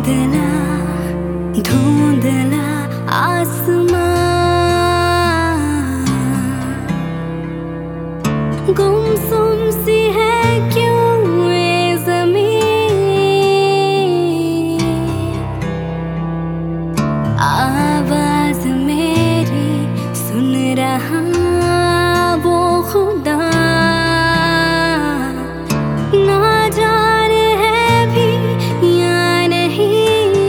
धुंधला धुंधला आसमां, गुमसुम सी है क्यों ये ज़मीं। आवाज़ मेरी सुन रहा वो खुदा, ना जाने है भी या नहीं।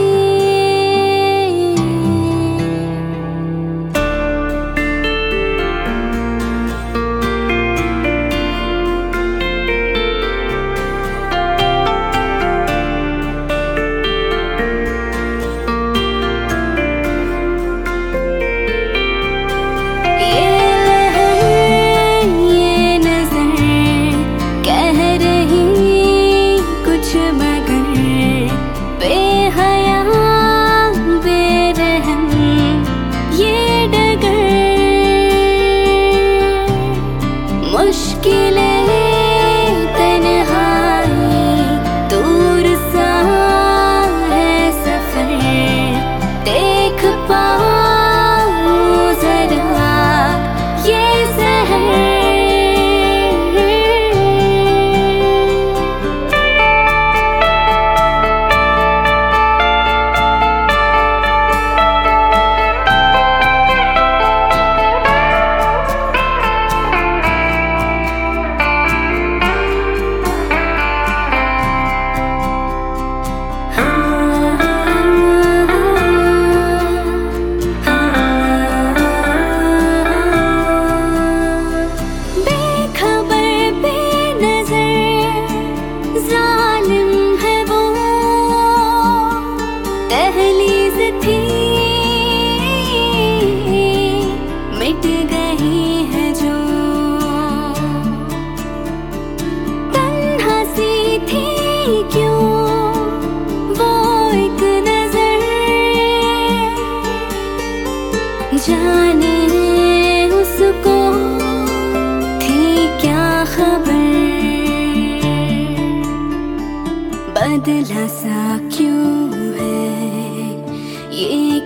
मुश्किलें तन्हाई दूर सा है सफर, देख पाऊं जरा ये शहर। दहलीज़ थी मिट गई है जो, तन्हा सी थी क्यों वो एक नजर। जाने उसको थी क्या खबर, बदला सा क्यों है ये